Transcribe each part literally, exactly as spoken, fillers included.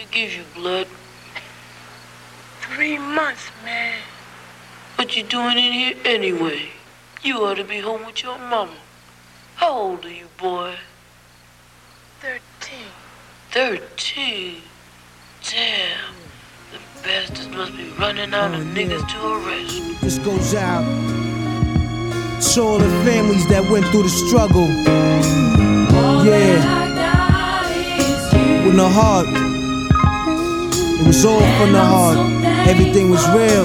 forgive you, blood. Three months, man. What you doing in here anyway? You ought to be home with your mama. How old are you, boy? Thirteen. Thirteen? Damn. The bastards must be running out of niggas to arrest. This goes out to all the families that went through the struggle. Yeah. With no heart. It was all from the heart. Everything was real.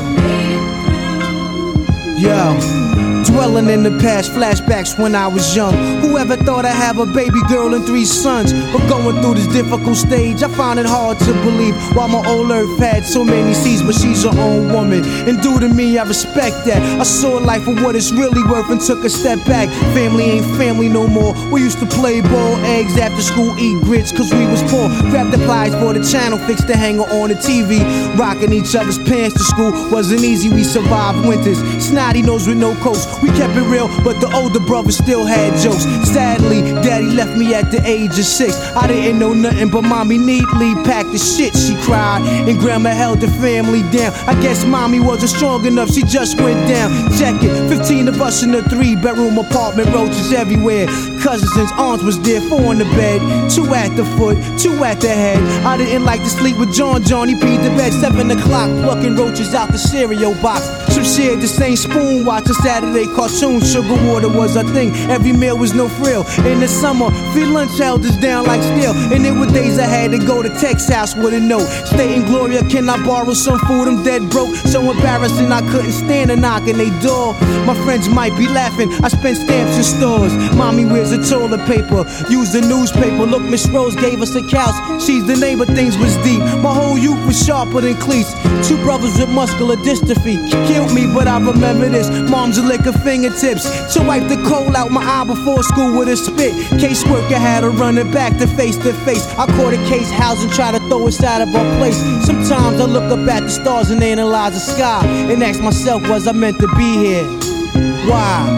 Yo. Dwelling in the past, flashbacks when I was young. Whoever thought I'd have a baby girl and three sons? But going through this difficult stage, I found it hard to believe. While my old earth had so many seas, but she's her own woman. And due to me, I respect that. I saw life for what it's really worth and took a step back. Family ain't family no more. We used to play ball, eggs after school, eat grits, cause we was poor. Grab the pliers for the channel, fix the hanger on the T V. Rocking each other's pants to school wasn't easy, we survived winters. Snotty nose with no coats. We kept it real, but the older brother still had jokes. Sadly, daddy left me at the age of six. I didn't know nothing, but mommy neatly packed the shit. She cried, and grandma held the family down. I guess mommy wasn't strong enough, she just went down. Check it, fifteen of us in a three-bedroom apartment, roaches everywhere. Cousins and aunts was there, four in the bed, two at the foot, two at the head. I didn't like to sleep with John, John, he peed the bed. Seven o'clock, plucking roaches out the cereal box. Some shared the same spoon, watching Saturday cartoons. Sugar water was a thing, every meal was no frill. In the summer, free lunch held us down like steel. And there were days I had to go to Tech's house with a note stating, Gloria, can I borrow some food? I'm dead broke, so embarrassing I couldn't stand a knock on they door. My friends might be laughing, I spent stamps in stores. Mommy wears a toilet paper, use the newspaper. Look, Miss Rose gave us a couch, she's the neighbor, things was deep. My whole youth was sharper than cleats. Two brothers with muscular dystrophy killed me, but I remember this. Mom's lick her fingertips to wipe the coal out my eye before school with a spit. Caseworker had her running back to face to face. I caught a case house and try to throw us out of our place. Sometimes I look up at the stars and analyze the sky and ask myself, was I meant to be here? Why?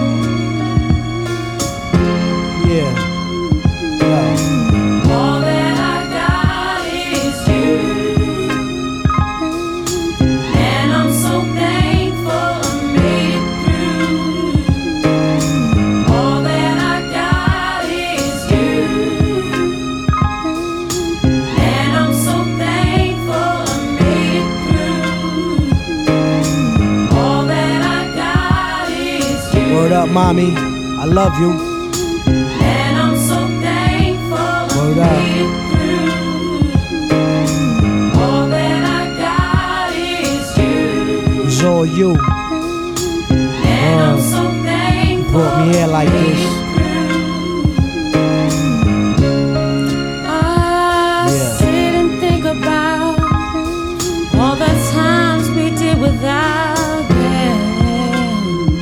Yeah. Yo. All that I got is you, and I'm so thankful I made it through. All that I got is you, and I'm so thankful I made it through. All that I got is you. Word up, mommy, I love you. Word up. All that I got is you. It's all you. And I'm so thankful you brought me here like this. I yeah. sit and think about all the times we did without them.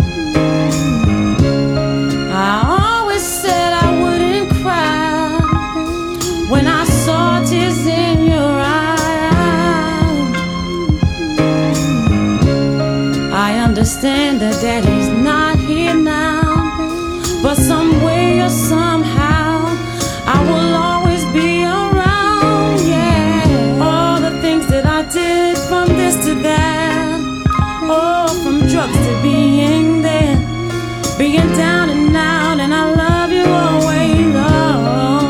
I always said I wouldn't cry when I saw tears in your eyes. I understand that daddy's not here now, but some way or somehow I will always be around, yeah. All the things that I did, from this to that, oh, from drugs to being there, being down and out, and I love you always, oh.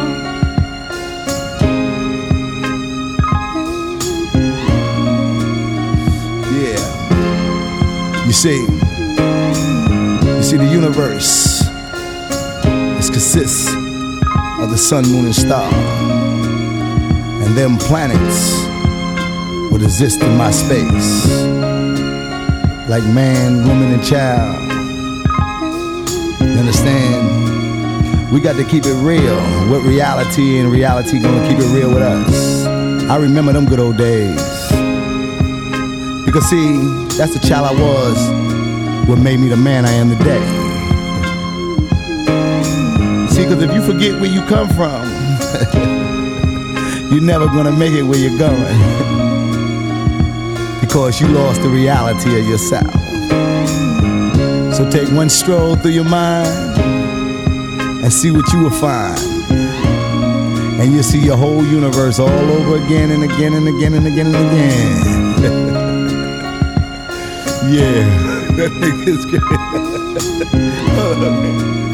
You see, you see the universe, it consists of the sun, moon, and star, and them planets would exist in my space, like man, woman, and child. You understand? We got to keep it real with reality, and reality gonna keep it real with us. I remember them good old days. Because see, that's the child I was, what made me the man I am today. See, because if you forget where you come from, you're never gonna make it where you're going. Because you lost the reality of yourself. So take one stroll through your mind and see what you will find. and you see your whole universe all over again and again and again and again and again. Yeah, that nigga's great.